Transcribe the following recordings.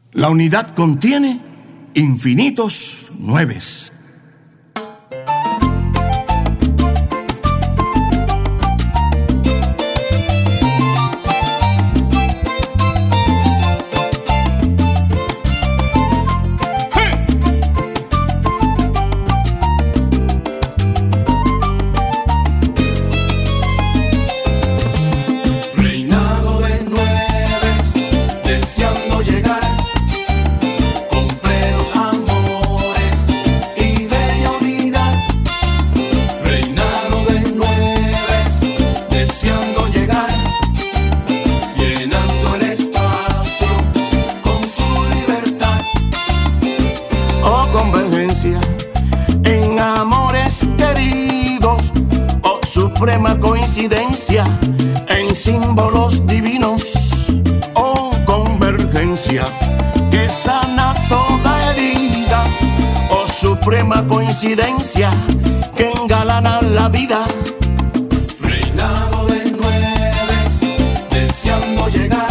La unidad contiene infinitos nueves. En amores queridos, oh suprema coincidencia, en símbolos divinos, oh convergencia, que sana toda herida, oh suprema coincidencia, que engalana la vida. Reinado de nueves, deseando llegar.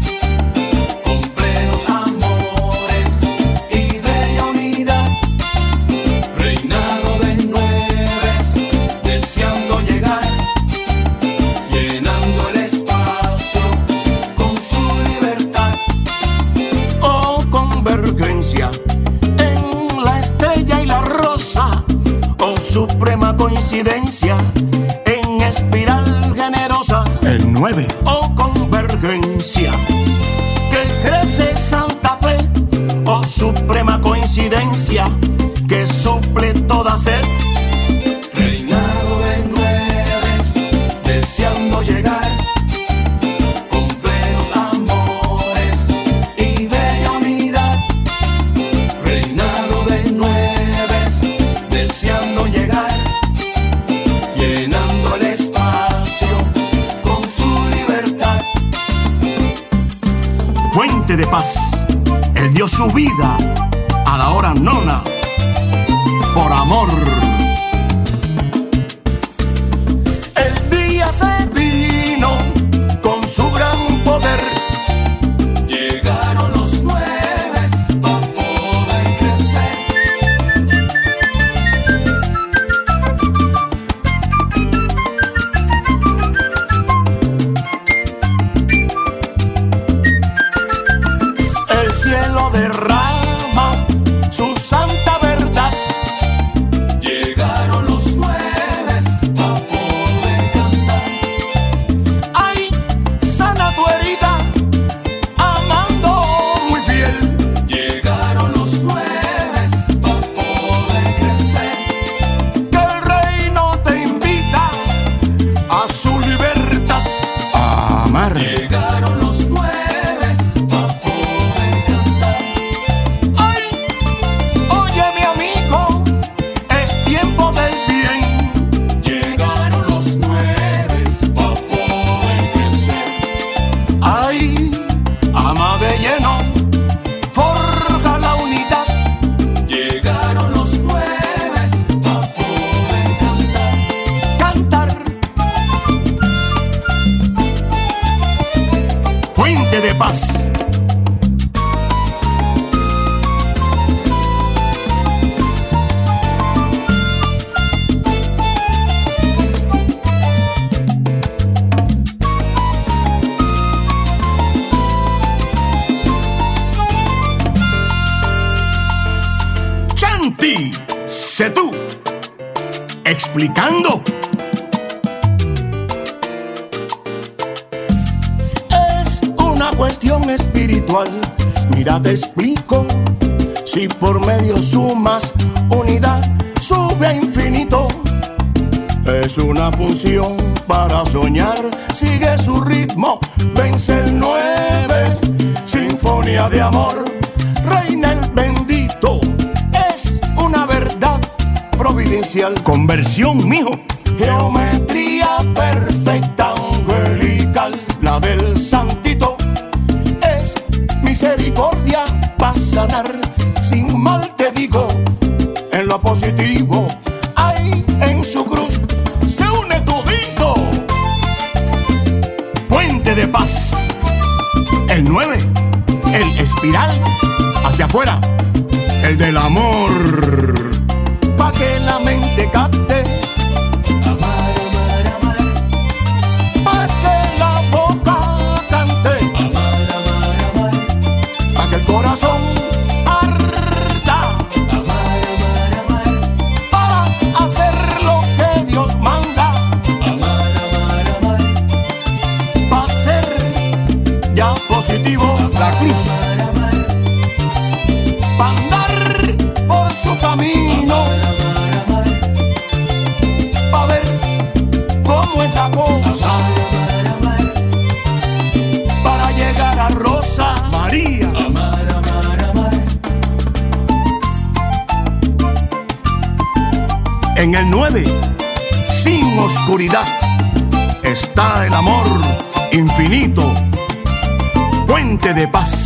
En la estrella y la rosa, oh suprema coincidencia, en espiral generosa, el 9, oh convergencia, que crece Santa Fe, oh suprema coincidencia, que suple toda sed. Reinado de nueves, deseando llegar. Fuente de paz, Él dio su vida a la hora nona por amor. El día se vino con su gran poder. Llegaron los nueves para poder crecer. El cielo derrama su santa verdad. Llegaron los nueves para poder cantar. Ay, sana tu herida, amando muy fiel. Llegaron los nueves para poder crecer. Que el reino te invita a su libertad. a amar. Llegaron los nueves para poder cantar. Ay, oye mi amigo, es tiempo del bien. Llegaron los nueves para poder crecer. Ay, ama de lleno, forja la unidad. Llegaron los nueves para poder cantar. Cantar. Fuente de paz. Chanti, sé tú, explicando. Es una cuestión espiritual, mira te explico. Si por medio sumas unidad, sube a infinito. Es una función para soñar, sigue su ritmo, vence el 9, sinfonía de amor, reina el bendito. Es una verdad providencial, Conversión, mijo. geometría perfecta angelical, la del santito. Es misericordia para sanar, sin mal te digo, en lo positivo. Hay en su cruz, se une todito. Fuente de paz, el 9, el espíritu. espiral hacia afuera, el del amor. Pa' que la mente capte, Amar, amar, amar. pa' que la boca cante, Amar, amar, amar. pa' que el corazón arda, Amar, amar, amar. para hacer lo que Dios manda, Amar, amar, amar. pa' ser ya positivo La cruz. Amar, amar. pa' andar por su camino, Amar, amar. pa' ver cómo es la cosa, Amar, amar. para llegar a Rosa. María. Amar, amar, amar. En el 9, sin oscuridad, está el amor infinito, fuente de paz.